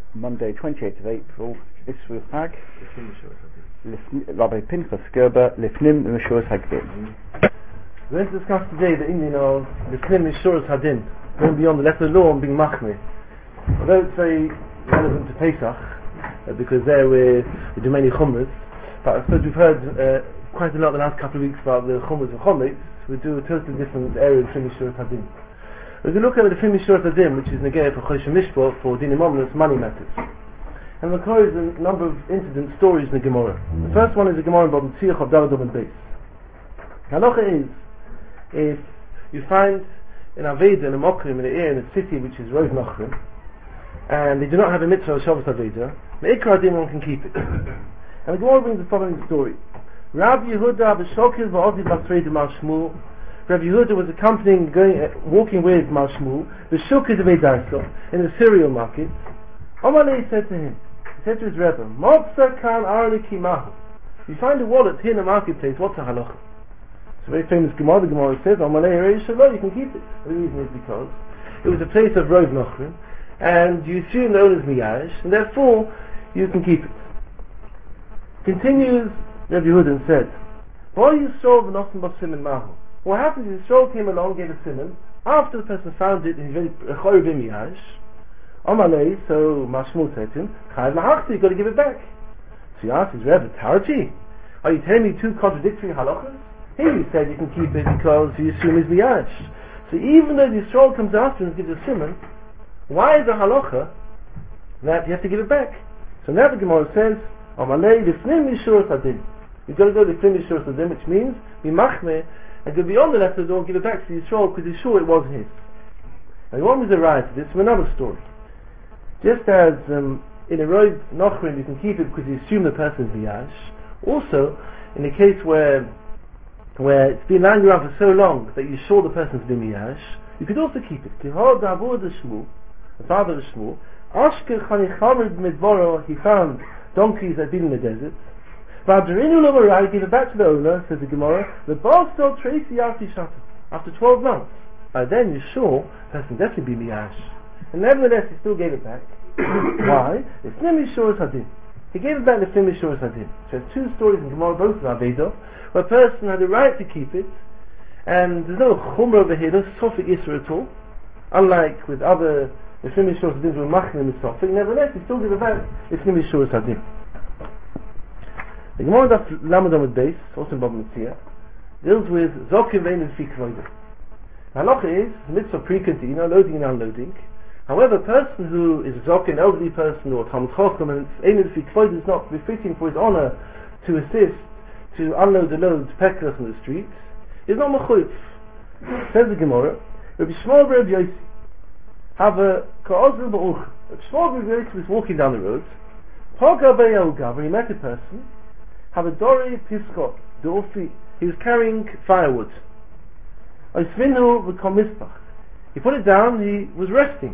Monday, 28th of April, Isru Hag, Rabbi Pinchas Gerber, Lifnim Mishuras Hagdin. We're going to discuss today the Indian of Lifnim Mishuras Hadin, going beyond the letter of the law and being machmir. Although it's very relevant to Pesach, because there we do many chumras, but I suppose we've heard quite a lot the last couple of weeks about the chumras of chometz. We do a totally different area of Lifnim Mishuras Hadin. We're going to look at the Lifnim Mishuras Hadin, which is negay for Choshen Mishpot, for dinim ominous money matters. And there is a number of incident stories in the Gemara. The first one is the Gemara about the Tziyach of Daladom and Beis. Halacha is, if you find an Aveda and a Mokrim in the area, in a city which is Rov Nochrim, and they do not have a mitzvah of Shabbos Aveda, Me'ikar Adin one can keep it. And the Gemara brings the following story. Rav Yehuda b'Shokil v'Ozi b'Asrei de Mar Shmuel. Rav Yehuda was accompanying, walking with Mar Shmuel, the Shukid of Eidarso, in the cereal market. Amalei said to him, he said to his Rebbe, Mopsa kan arliki mahu. You find a wallet here in the marketplace, what's a halacha? It's a very famous Gemara. The Gemara says, Amalei rei shalom, you can keep it. The reason is because it was a place of Rov Nochrim, and you assume the owner's miyash, and therefore you can keep it. Continues Rav Yehuda and said, Boy Yisrael v'nosim b'simen mahu. What happens is Yisrael came along, gave a simon, after the person found it, and he's very chorev miyash. Amalei, so Mashmul said to him, Chayv lahachti, you've got to give it back. So he asked his Rebbe, Tarati, are you telling me two contradictory halachas? Here you said you can keep it because you assume it's miyash. So even though the Yisrael comes after and gives a simon, why is the halacha that you have to give it back? So now the Gemara says, Amalei lifnim mishuras hadin. You've got to go to lifnim mishuras hadin, which means be machmeh and go beyond the letter of the law and give it back to Yisrael because he's sure it was his. And one was a right to this from another story. Just as in a Rov Nochrim you can keep it because you assume the person is miyash, also in a case where it's been lying around for so long that you're sure the person's been miyash, you could also keep it. The father of Shmuel, Ashke Chanichamed Midboro, he found donkeys that had been in the desert. He gave it back to the owner, says the Gemara, the boss sold Tracy after 12 months. By then you're sure the person definitely be miyash. And nevertheless he still gave it back. Why? It's Lifnim Mishuras Hadin. He gave it back to Lifnim Mishuras Hadin. So there's two stories in Gemara, both of Aveda, where a person had the right to keep it, and there's no chumrah over here, no sofik isra at all. Unlike with other Lifnim Mishuras Hadin who are machnim and sofik, nevertheless he still gave it back Lifnim Mishuras Hadin. The Gemara that's Lamadam with Beis, also in Baba Metzia, deals with Zokim Vein and Fik Voida. Halacha is mitzvah pre-cantina, loading and unloading. However, a person who is a Zokim, an elderly person, or Talmud Chacham, and Ein and Fik Voida is not befitting for his honor to assist to unload the loads, pekras on the streets, is not mechuyev. Says the Gemara, Rabbi Shmuel Rabbi Yossi, have a ka'ozru ba'uch. Rabbi Shmuel Rabbi Yossi was walking down the road, Poga B'yel Gavar, he met a person, have a Dori Piskot, Dorfi, he was carrying firewood. Oisvinu v'kom mispach. He put it down, he was resting.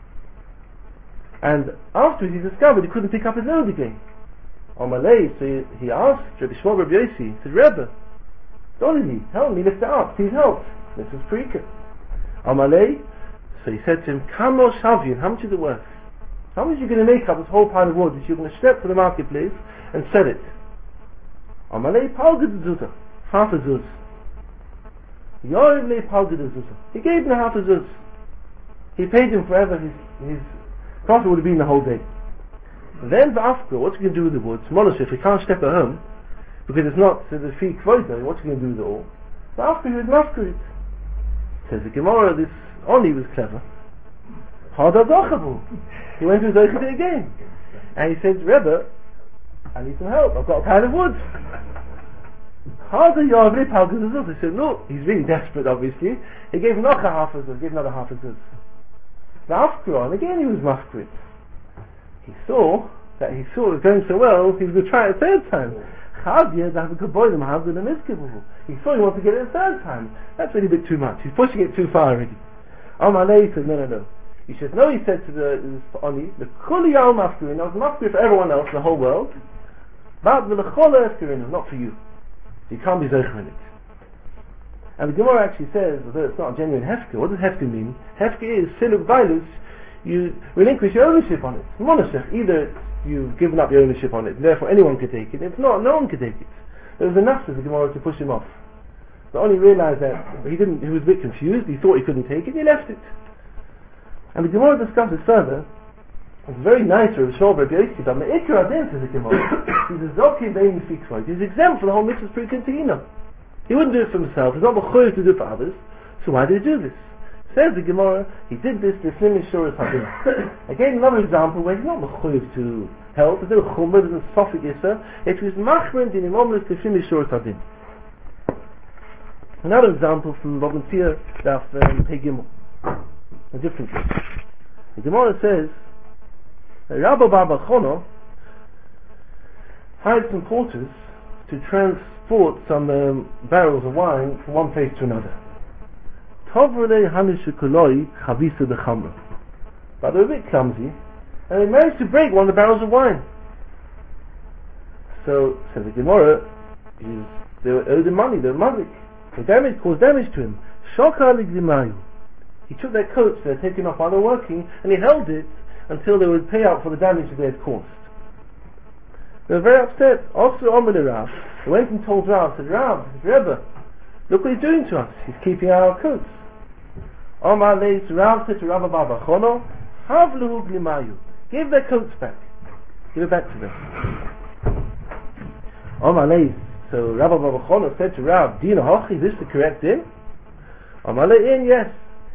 And afterwards he discovered he couldn't pick up his load again. Amalei, so he asked Rabbi Shmuel Rabbi Yossi, he said, Rebbe, Dolly, help me lift it up, please help. This is Perika. Amalei, so he said to him, Kamo Shavyin, how much is it worth? How much are you going to make up this whole pile of wood that you're going to step to the marketplace and sell it? Amalei Palgad Zuzah, half a zuz. Yorivlei Palgad Zuzah. He gave him half a zuz. He paid him forever, his profit would have been the whole day. Then the after, what's he going to do with the wood? Molosh, if he can't step at home, because it's not the fee kvoida, what's he going to do with it all? The after he was mafkir it. Says the Gemara, this Oni was clever. He went to his Zochid again. And he said, Rebbe, I need some help, I've got a pile of wood. He said, no, he's really desperate obviously. He gave another half a zuz, gave another half a zuz. The after, and again he was mafkir it. He saw it was going so well, he was going to try it a third time. He saw he wanted to get it a third time. That's really a bit too much. He's pushing it too far already. Amalei said, no. He said, no, he said to the Oni, the Kuli Al Mafkirin, I was mafkir for everyone else in the whole world, but the Lechola Efkirin, not for you. So you can't be Zocher in it. And the Gemara actually says, although it's not a genuine Hefker, what does Hefker mean? Hefker is Siluk Bailus, you relinquish your ownership on it. Monashech, either you've given up your ownership on it, therefore anyone could take it. If not, no one could take it. There was enough for the Gemara to push him off. But only realized that he was a bit confused, he thought he couldn't take it, he left it. And the Gemara discusses further. It's very nice for Rav Rabbi Yossi, but Me'ikra Adin says the Gemara, he's a Zoki Bein Fikroid, he's exempt from the whole mitzvah pre-continua. He wouldn't do it for himself, he's not mechuyev to do it for others, so why did he do this? Says the Gemara, he did this to Slim Yishuras Hadin. Again, another example where he's not mechuyev to help, there's no chumrah, there's no sofik yisra, it was machrin in imomlis to Slim Yishuras Hadin. Another example from Rabban Tzia Daf Pei Gimel, a different case. The Gemara says, Rabba Bar Bar Chono hired some porters to transport some barrels of wine from one place to another. But they were a bit clumsy, and they managed to break one of the barrels of wine. So the Gemara, they were owed the money, they were mazik. The caused damage to him. He took their coats they had taken off while they were working, and he held it until they would pay out for the damage that they had caused. They were very upset. Also, Rav, they went and told Rav, said, Rav, Rebbe, look what he's doing to us. He's keeping our coats. Rav said to Rabba Bar Bar Chono, Havluhu Glimayu, give their coats back. Give it back to them. So Rabba Bar Bar Chono said to Rav, Dina Hochi, is this the correct din? Yes.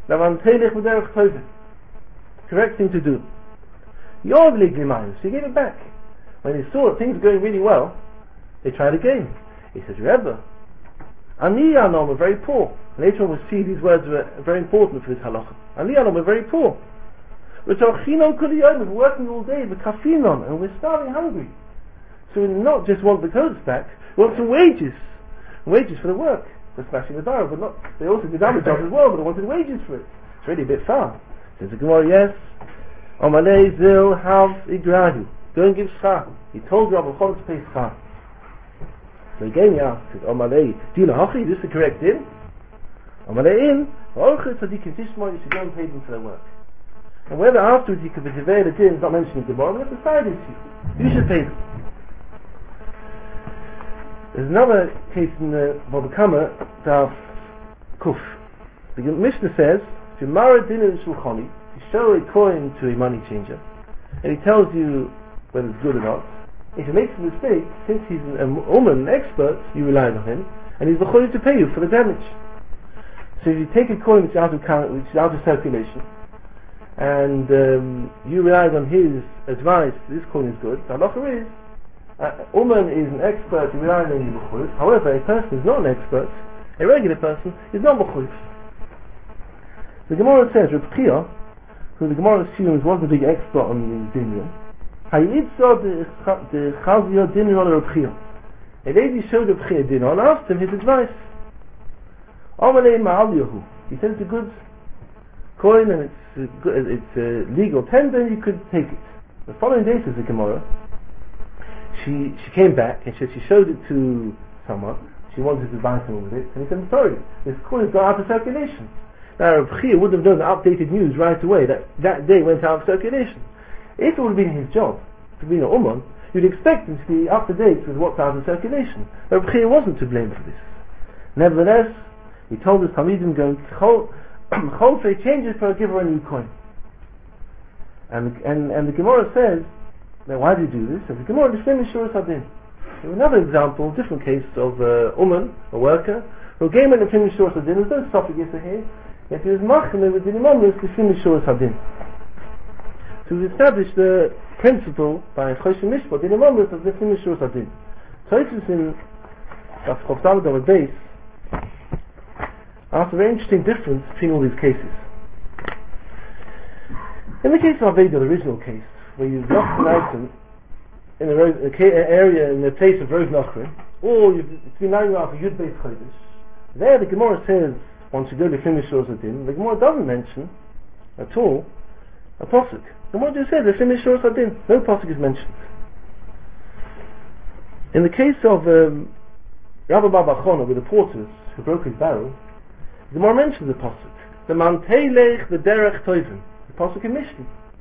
Correct thing to do. So he gave it back. When he saw that things were going really well, they tried again. He said, Rebbe, Ani Anom were very poor. Later on we'll see these words were very important for this halacha. Ani Anom were very poor. We're working all day, we're kafinon, and we're starving hungry. So we not just want the coats back, we want some wages. Wages for the work. For smashing the barrel, but not, they also did other jobs as well, but they wanted wages for it. It's really a bit far. Says the Gemara, yes. Omalei zil hav igrahu. Go and give schar. He told Rabbi Chol to pay schar. So again he asked, Omalei, Dina Hachi, is this the correct din? Omalei in, Orchet Tzadikim Tishma, you should go and pay them for their work. And whether afterwards you could be devei the din is not mentioned in the Gemara, that's a side issue. You should pay them. There's another case in the Baba Kama, Daf Kuf. The Mishnah says, if you marry din in Shulchani, you show a coin to a money changer, and he tells you whether it's good or not. If he makes a mistake, since he's an an expert, you rely on him, and he's mechuyev to pay you for the damage. So if you take a coin which is out of circulation, and you relied on his advice, this coin is good, the halacha is, Uman is an expert, you rely on him mechuyev. However, a person who is not an expert, a regular person, is not mechuyev. The Gemara says, Reb Chia, who the Gemara assumes wasn't a big expert on the dinyan, Hayitza the Chazio dinyan on Reb Chia. A lady showed Reb Chia dinyan and asked him his advice. Amalei Ma'al Yahu. He said it's a good coin and it's a legal tender, and you could take it. The following day, says the Gemara, she came back and she showed it to someone. She wanted to buy someone with it, and he said, I'm sorry, this coin has gone out of circulation. Now Reb Chia would have known the updated news right away that day went out of circulation. If it would have been his job to be an Uman, you'd expect him to be up to date with what's out of circulation. Reb Chia wasn't to blame for this. Nevertheless, he told his Talmidim, go Cholfei, change it for a giver a new coin. And the Gemara says, now why did he do this? And the Gemara L'Shem Yishuras Hadin. Another example, different case of Uman, a worker, who gave him L'Shem Yishuras Hadin. There's no suffix here, yet he was machmir with the Imamlis L'Shem Yishuras Hadin. So we established the principle by Choshen Mishpat, the Imamlis of L'Shem Yishuras Hadin. So it is in Daf Chavdal Davar Beis, asked a very interesting difference between all these cases. In the case of Aveda, the original case, where you've lost an item in an area in the place of Rov Nachrin, or it's been lying around for Yud Beis Chodesh, there the Gemara says one should go to L'Shem Yishuras Hadin. The Gemara doesn't mention at all a posuk. The Gemara just says L'Shem Yishuras Hadin. No posuk is mentioned. In the case of Rabba Bar Bar Chono with the porters who broke his barrel, the Gemara mentions the pasuk, the Manteilech the Derech Toivim, the pasuk in Mishnah.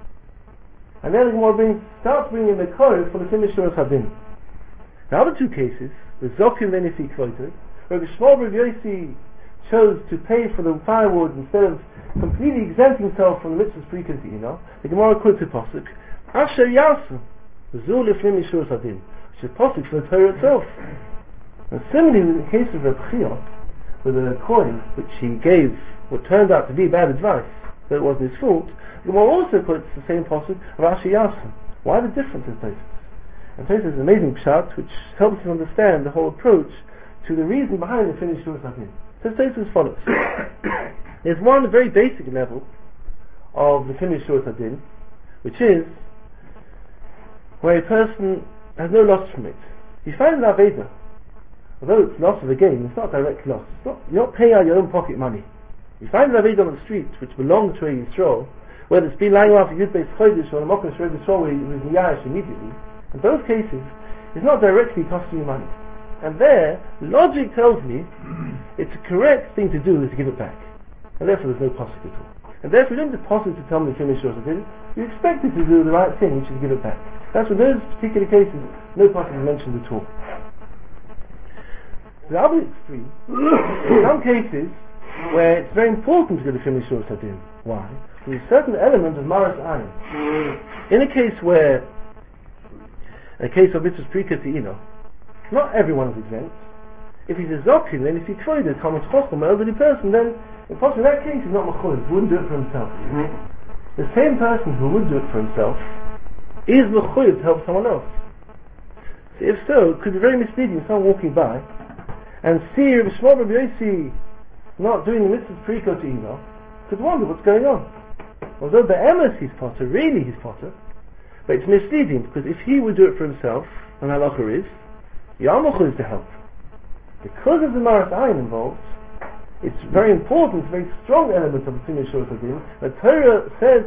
And then the Gemara starts bringing the Korah for the Finishuras Hadin. The other two cases, the Zokim Venifi Kvoitu, where the Shmuel Bar Yossi chose to pay for the firewood instead of completely exempting himself from the mitzvahs pre-Kriyas Ino, the Gemara quotes a pasuk, Asher Yasu, Zul Lifnim Yishuras Hadin, which is a pasuk for the Torah itself. And similarly, in the case of Reb Chia, with a coin which he gave what turned out to be bad advice, that it wasn't his fault, the Gemara also quotes the same pasuk of Asher Yasu. Why the difference in places? And Tosfos is an amazing pshat which helps us understand the whole approach to the reason behind the finished Shuras Hadin. So Tosfos as follows. There's one very basic level of the finished Shuras Hadin, which is where a person has no loss from it. He finds an Aveda. Although it's loss of the gain, it's not direct loss. You're not paying out your own pocket money. You find an Aveda on the street which belongs to a Yisrael, whether it's been lying around for Yud Beis Chodesh or a Mokum Shrev Yisrael where he was Niyash immediately. In both cases, it's not directly costing you money. And there, logic tells me it's a correct thing to do is to give it back. And therefore there's no posuk at all. And therefore you don't deposit to tell me to finish yours. You expect it to do the right thing, which is give it back. That's for those particular cases, no posuk is mentioned at all. The other extreme, in some cases, where it's very important to get the finish yours hadin. Why? There's a certain element of maras ayin. In a case where a case of mitzvahs pre-Kriyas Ino, not everyone is exempt. If he's a zokin, then if he tried a Talmid Chacham, an elderly person, then in that case he's not mechuyev, he wouldn't do it for himself. The same person who would do it for himself is mechuyev to help someone else. So if so, it could be very misleading. Someone walking by and see Reb Shmuel Bar Yossi not doing the mitzvahs pre-Kriyas Ino, could wonder what's going on. Although be'emes he's potter, really he's potter, but it's misleading, because if he would do it for himself, and halacha is, Yamachur is to help. Because of the maras ayin involved, it's very important, it's a very strong element of the finished Shuras Hadin. The Torah says,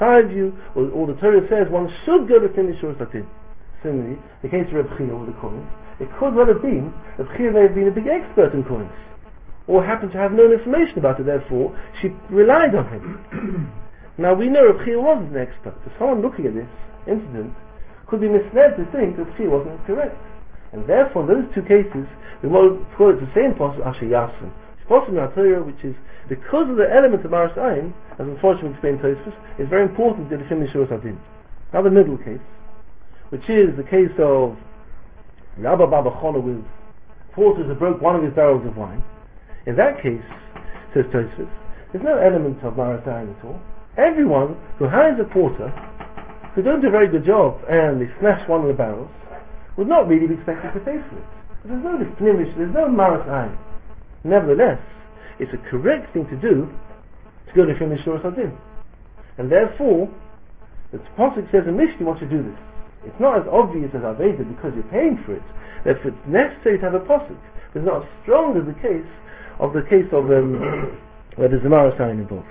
or the Torah says, one should go to finish Shuras Hadin. Similarly, the case of Reb Chia with the coins, it could well have been, Reb Chia may have been a big expert in coins, or happened to have no information about it, therefore, she relied on him. Now we know Reb Chia wasn't an expert, so someone looking at this incident could be misled to think that she wasn't correct, and therefore in those two cases we will call it the same possible Asher Yasim. It's possible in our Torah, which is because of the element of Maras Ayin, as unfortunately explained Tosfos, it's very important to define the Shuras Hadin. Now the middle case, which is the case of Rabba Baba Chola with porters who broke one of his barrels of wine. In that case, says Tosfos, there's no element of Maras Ayin at all. Everyone who hires a porter who don't do a very good job and they smash one of the barrels would not really be expected to pay for it. There's no distinguish, there's no maras ayin. Nevertheless, it's a correct thing to do to go to finish Shuras Hadin. And therefore, the pasuk says in Mishnah wants to do this. It's not as obvious as Aveda because you're paying for it. Therefore it's necessary to have a pasuk. But it's not as strong as the case of where there's a maras ayin involved.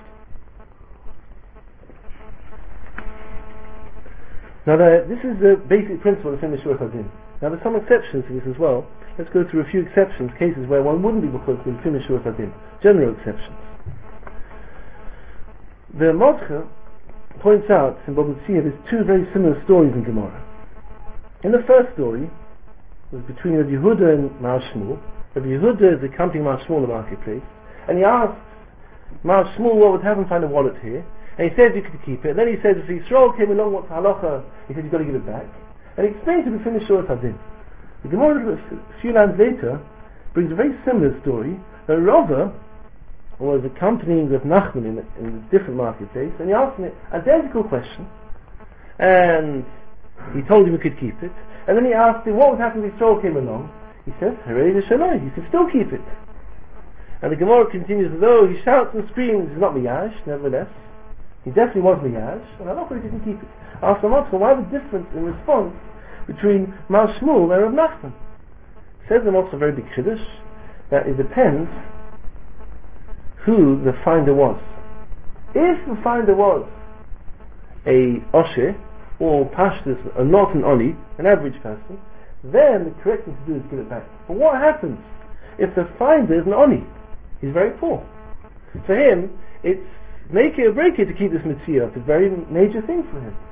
Now this is the basic principle of Finished Shuras Hadin. Now there's some exceptions to this as well. Let's go through a few exceptions, cases where one wouldn't be mechuyev in Finished Shuras Hadin. General exceptions. The Modcha points out in Bava Metzia there's two very similar stories in Gemara. In the first story, it was between Rabbi Yehuda and Mar Shmuel. Rabbi Yehuda is accompanying Mar Shmuel in the marketplace, and he asked Mar Shmuel what would happen find a wallet here. And he said you could keep it. And then he said if Yisrael came along, what's halacha? He said you've got to give it back. And he explained to the finished Shuras Hadin. The Gemara a few lines later brings a very similar story. The Rava was accompanying with Nachman in a different marketplace, and he asked him an identical question. And he told him he could keep it. And then he asked him what would happen if Yisrael came along. He said, Harei L'Shalai, you can still keep it. And the Gemara continues, though he shouts and screams, he's not miyash, nevertheless. He definitely was miyash, and halacha didn't keep it. Asked him, so why the difference in response between Mar Shmuel and Rav Nachman? Says the also very big chiddush that it depends who the finder was. If the finder was a osher or pashtus, not an oni, an average person, then the correct thing to do is give it back. But what happens if the finder is an oni? He's very poor. For him, it's make it or break it to keep this mitzvah. It's a very major thing for him.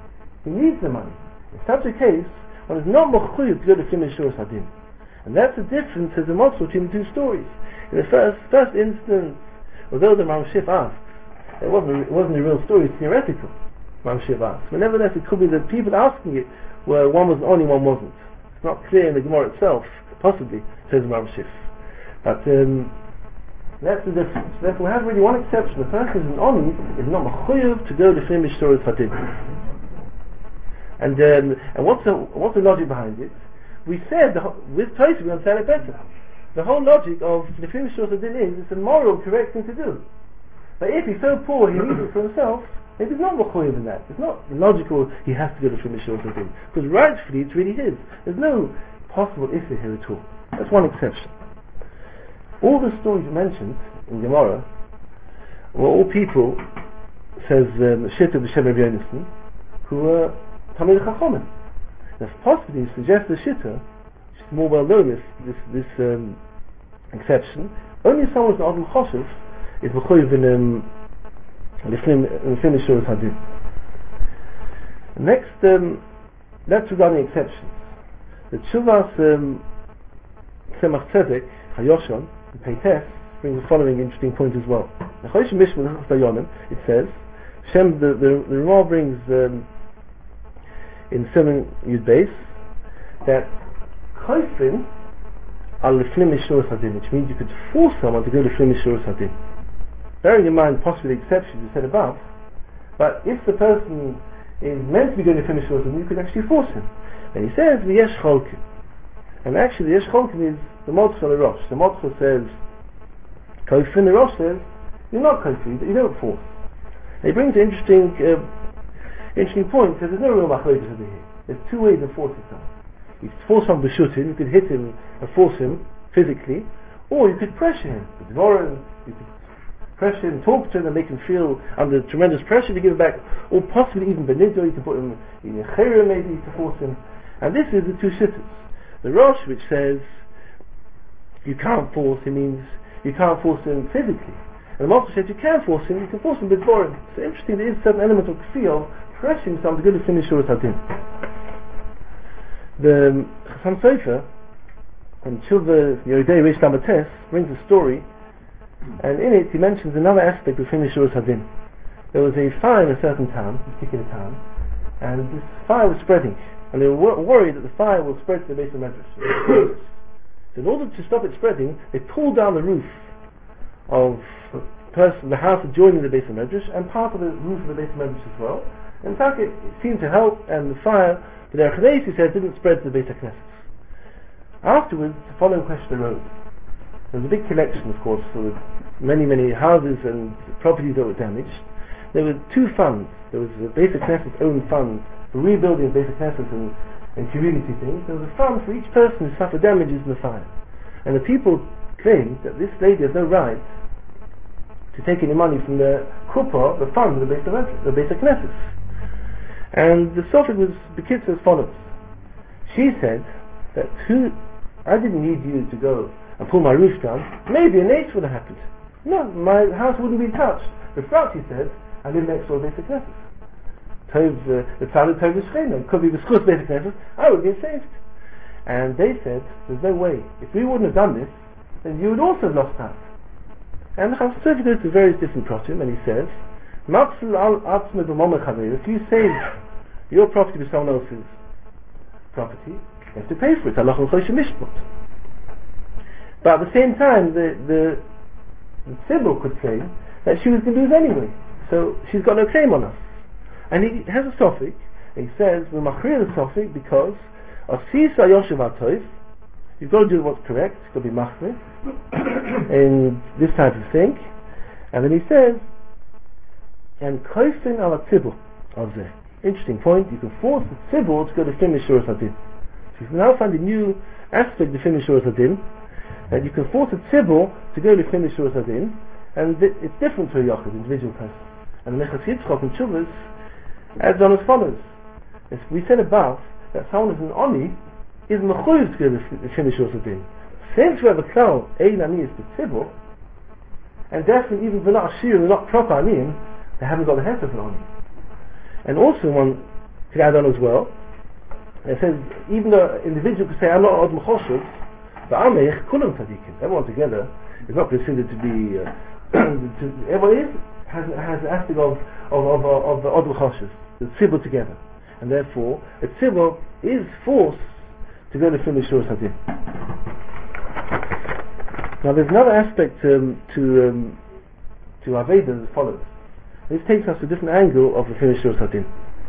He needs the money. In such a case, one is not mechuyev to go to Lefnim Mishuras Hadin. And that's the difference as a model between the two stories. In the first instance, although the Mamshif asks, it wasn't a real story, it's theoretical, Mamshif asks. But nevertheless, it could be that people asking it were one was only, one wasn't. It's not clear in the Gemara itself, possibly, says Mamshif. But that's the difference. Therefore, we have really one exception. The person who's an Oni is not mechuyev to go to Lefnim Mishuras Hadin. And what's the logic behind it? We said with Tosfos we understand it better. The whole logic of the Lefnim Mishuras Hadin is it's a moral, correct thing to do. But if he's so poor he needs it for himself, maybe he's not mechuyev in that. It's not logical he has to go to Lefnim Mishuras Hadin, because rightfully it's really his. There's no possible issue here at all. That's one exception. All the stories mentioned in Gemara were all people, says Shitta B'Shem Rabbi Yonason, who were Talmidei Chachomim. Now, possibly suggests the Shitta, which is more well known, this exception. Only someone who's an Adam Choshev is mechuyev in Lefnim Mishuras Hadin. Next, that's regarding exceptions. The Tshuvas Tzemach Tzedek Hayoshon in Peites brings the following interesting point as well. In Chodesh Mishmar Dayanim it says, the Ramah brings in Simon Yud Beis that Koifin al Lefnim Mishuras Hadin, which means you could force someone to go to Lefnim Mishuras Hadin. Bearing in mind possibly the exceptions you said above, but if the person is meant to be going to Lefnim Mishuras Hadin, you could actually force him. And he says V'yesh Cholkim, and actually the Yesh Cholkim is the Motzcha and the Rosh. The Motzcha says Koifin, the Rosh says you're not Koifin, but you don't force. And he brings an interesting point, because there's no real machlokes over here. There's two ways of forcing someone. You could force someone to shoot him, you could hit him and force him physically, or you could pressure him with Dvorim, you could pressure him, talk to him and make him feel under tremendous pressure to give back, or possibly even Beniddo, you can put him in a Chera maybe to force him. And this is the two shittas. The Rosh, which says you can't force him, means you can't force him physically. And the Motzcha says you can force him with Dvorim. So interesting, there is a certain element of kfiyah, pressing someone to go to Lefnim Mishuras Hadin. The Chassam Sofer in Tshuva Yeridei Reish Lamates brings a story, and in it he mentions another aspect of Lefnim Mishuras Hadin. There was a fire in a certain town, a particular town, and this fire was spreading, and they were worried that the fire will spread to the base of Medrash. So in order to stop it spreading, they pulled down the roof of the house adjoining the base of Medrash, and part of the roof of the base of Medrash as well. In fact, it seemed to help, and the fire, the Derech Haneis, he said, didn't spread to the Beit HaKnesset. Afterwards, the following question arose. There was a big collection, of course, for many, many houses and properties that were damaged. There were two funds. There was the Beit HaKnesset's own fund for rebuilding the Beit HaKnesset and community things. There was a fund for each person who suffered damages in the fire. And the people claimed that this lady has no right to take any money from the Kuppah, the fund of the Beit HaKnesset. And the Sophic was Bekitza as follows. She said that I didn't need you to go and pull my roof down. Maybe an ace would have happened. No, my house wouldn't be touched. But Frau, she said, I live next door to Beit HaKnesset. The Talmud Tov is Shchena. Could be the Schus Beit HaKnesset, I would have been saved. And they said, there's no way. If we wouldn't have done this, then you would also have lost out. And the Chassam Sofer goes to various different protim, and he says, if you save your property with someone else's property, you have to pay for it. But at the same time, the Tzibur could claim that she was going to lose anyway, so she's got no claim on us. And he has a suffix, and he says, we machrir the suffix because Asisa Yoshev Atov, you've got to do what's correct, you've got to be machrir, and this type of thing. And then he says, and koifin ala tzibur of the interesting point, you can force the tzibur to go to Lefnim Mishuras Hadin. So you can now find a new aspect of Lefnim Mishuras Hadin, that you can force a tzibur to go to Lefnim Mishuras Hadin, and it's different to a yochid, individual person. And the Mechas Yitzchok and Tshuvas adds on as follows. As we said above, that someone who's an oni is mechuyev to go to Lefnim Mishuras Hadin. Since we have a klal, ein ani is the tzibur, and definitely even if they're not ashir, they're not proper aniyim, they haven't got the head of an oni. And also one could add on as well. It says, even though an individual could say, I'm not Od Mechoshev, but Amech, Kulam Tzadikim, everyone together is not considered to be, everyone has an aspect of the Od Mechoshev, the tzibur together. And therefore, a tzibur is forced to go to finish Shur Hadin. Now there's another aspect to Aveda as follows. This takes us to a different angle of the finish Shur Hadin.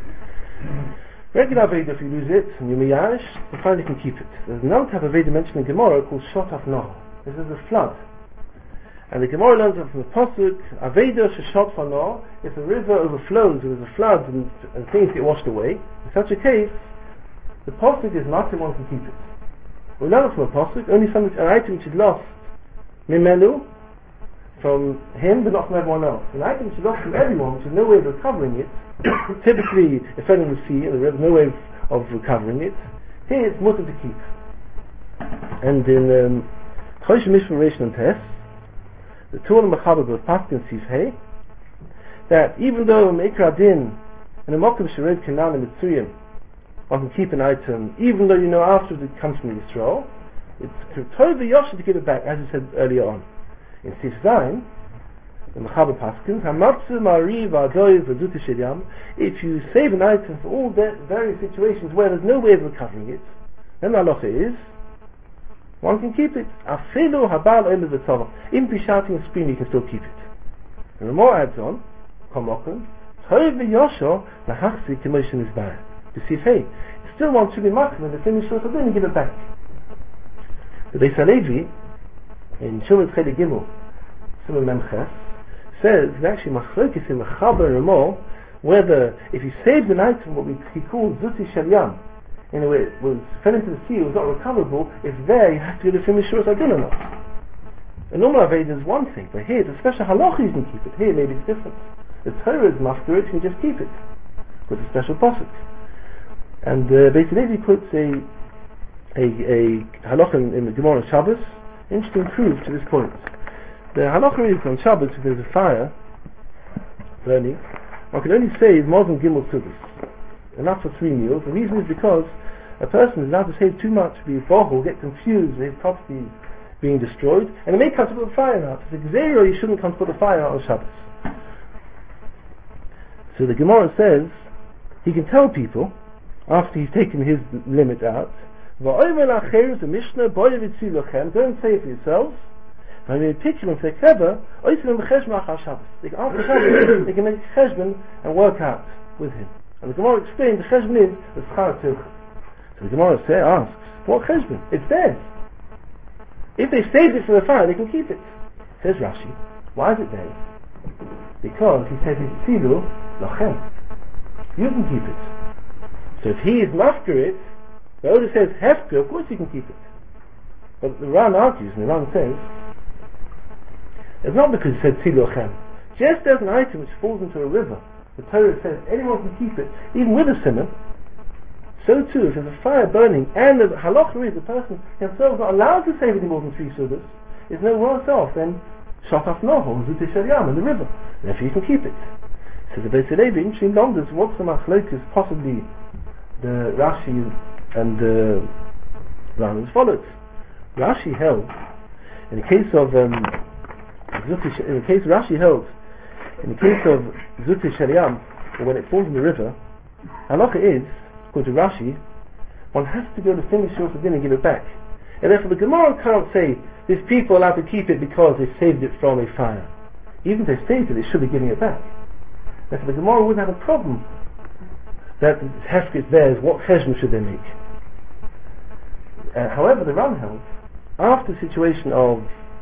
Regular Aveda, if you lose it, and you miyash, you finally can keep it. There's another type of Aveda mentioned in Gemara called Shot of Nahor. This is a flood. And the Gemara learns from the Pasuk, Aveda sheshot fanor, if the river overflows, there is a flood and things get washed away. In such a case, the Pasuk is not the one who can keep it. We learn it from a Pasuk, only an item which is lost, mimelu, from him, but not from everyone else. An item which is lost from everyone, which is no way of recovering it, typically, if fell in the sea, and there is no way of recovering it, here it's mutter to keep. And in Chosh Mishra Reish and Tes, the Torah Mechaber was passed in Sif Hey, that even though Meikra Din and a Mokum Shered Kenan and Mitzrayim, one can keep an item, even though you know after it comes from Yisrael, it's Tova Yosha to give it back, as I said earlier on. In Sif Zayin, the Mechaber Paskins, Hamatsu Mari V'Adoy V'Zut Sheyam, if you save an item for all the various situations where there's no way of recovering it, then the halacha is, one can keep it. Afilu Habal Elu V'Tzavah. Even if you're shouting and screaming, you can still keep it. And the more adds on, Komokum, Tov V'Yosho L'Hachzi K'Moshe Nizbar. To see if, hey, still wants to be makar when they finish Shur Hadin and give it back. The Beis HaLevi, in Shumat Chedi Gimel, Simon Memches, says that actually Machlokes in Mechaber and Ramah, whether if he saved an item, what he called Zuti Shel Yam, in a way it was fell into the sea, it was not recoverable, if there you have to go to finish Shur Hadin or not. A normal Aveda is one thing, but here it's a special halacha you can keep it. Here maybe it's different. The Torah is mafter it, you can just keep it. With a special pasuk. And Beis HaLevi puts a halacha in the Gemara Shabbos, interesting proof to this point. The halacha is on Shabbos, if there's a fire burning, one can only save more than Gimel Sudas, enough for 3 meals. The reason is because a person is allowed to save too much, be a bohol, get confused with his property being destroyed, and it may come to put the fire out. It's a gzeira, you shouldn't come to put the fire out on Shabbos. So the Gemara says, he can tell people, after he's taken his limit out, don't say it for yourselves. And in particular, if they're clever, after they can make cheshbon and work out with him. And the Gemara explains the cheshbon is the schar tircha. So the Gemara asks, what cheshbon? It's theirs. If they saved it for the fire, they can keep it. Says Rashi, why is it theirs? Because he says it's tzilu lachem. You can keep it. So if he is mafker it, the Oda says hefker, of course you can keep it. But the Ran argues, and the Ran says, it's not because he said tzilu lachem. Just as an item which falls into a river, the Torah says anyone can keep it, even with a simon. So too, if there's a fire burning, and the halacha is the person himself is not allowed to save any more than 3 sudas, is no worse off than Shotaf Noho, Zuti Shel Yam, in the river. Therefore you can keep it. So the Beis HaLevi interesting wonders what's the machlokes, possibly the Rashi and the Ran as follows. Rashi held, in the case of Rashi held, in the case of Zuti Shel Yam, or when it falls in the river, halacha is, according to Rashi, one has to go to finish Shur Hadin and give it back. And therefore the Gemara can't say these people are allowed to keep it because they saved it from a fire. Even if they saved it, they should be giving it back. Therefore the Gemara wouldn't have a problem that hefker is theirs. What cheshbon should they make? However, the Ram held after the situation of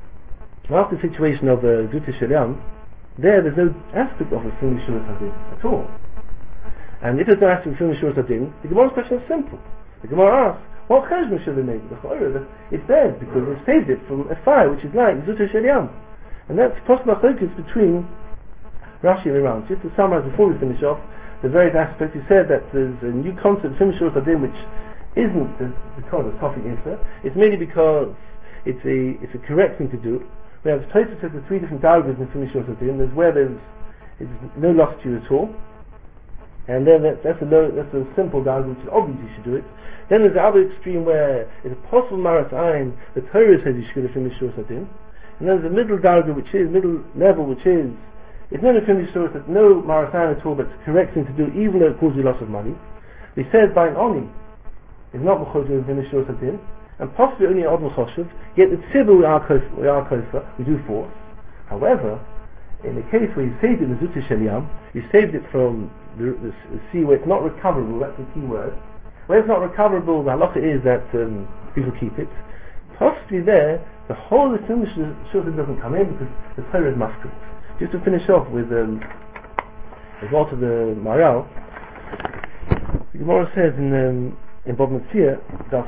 Zuti Shel Yam, there's no aspect of a finish Shur Hadin at all. And if there's no aspect of finish Shur Hadin, the Gemara's question is simple. The Gemara asks, what cheshbon should they make? It's theirs because they saved it from a fire which is like Zuti Shel Yam. And that's possible focus between Rashi and Ram. Just to summarize before we finish off, the various aspects, he said that there's a new concept of finish Shur Hadin which isn't because of Tofik Isra. It's merely because it's a correct thing to do. We have Tosfos said the 3 different diagrams in finish Shur Hadin. There's where there's no loss to you at all. And then that's a simple darga, which is obvious you should do it. Then there's the other extreme where it's a possible maras ayin, the Torah says you should get a finish shur sadin. And then there's a middle darga, which is middle level, which is it's not a finish shur that no maras ayin at all, but it's the correct thing to do, even though it causes you loss of money. He says by an oni is not b'chol doing finish shur sadin, and possibly only an odl choshev. Yet the tzibur we are kofa, we do force. However, in the case where you saved it in the Zuti Shel Yam, you saved it from the sea where it's not recoverable, that's the key word. Where it's not recoverable, the halacha is that people keep it. Possibly there, the whole of the shulchan doesn't come in because the Torah is masculine. Just to finish off with the Wort of the Maral, the Gemara says in Bab Metzia, that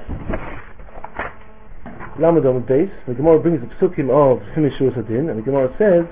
Lamadom base, the Gemara brings the psukim of Finish Shur Sadin, and the Gemara says,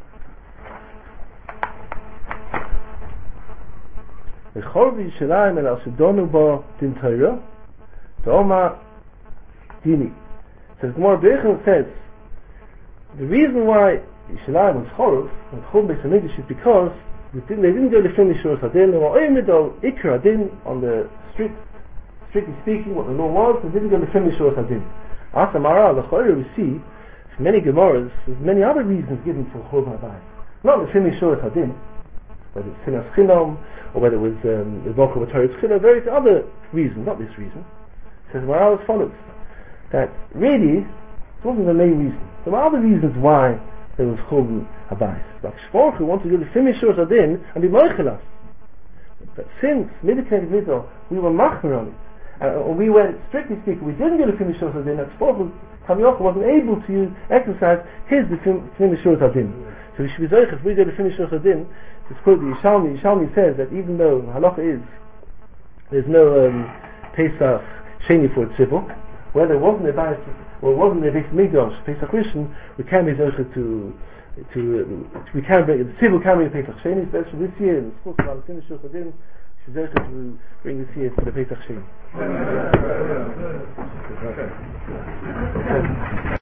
V'chol v'Yishalayim el al-Shidonu ba din Torah, T'oma dini. So the Gemara B'echel says, the reason why Yishalayim was Chorov, and Chol Beis HaMikdash, is because they didn't go to Finish Shur Sadin, they were Oymidol Ikra Adin on the strictly speaking, what the law was, they didn't go to Finish Shur Sadin. After Maral, the Chorah we see, many Gemaras, there's many other reasons given for Chol Habayis. Not the Finish Shur Sadin, whether it's Sinas Chinom, or whether it was the Vokal B'Torah Chinom, various other reasons, not this reason. It says Maral as follows, that really, it wasn't the main reason. There were other reasons why there was Chol Habayis. Like Shvorchu wanted to do the Finish Shur Sadin and be Moichelas. But since Midikei Vidor, we were Machmer on it, we went, strictly speaking, we didn't get a Finish Shur Sadin, that Shvorchu Kamyocha wasn't able to exercise his Finish Shur Sadin. So we should be zoich, if we go to Finish Shur Sadin, it's quote the Yishalmi says that even though halacha is there's no Pesach Sheni for Tzibur, where there wasn't a Beis, or wasn't a Beis Mikdash Pesach Rishon, we can be zoich we can bring the Tzibur can bring Pesach Sheni, especially this year, and of course about Finish Shur Sadin, we should zoich to bring this year for the Pesach Sheni.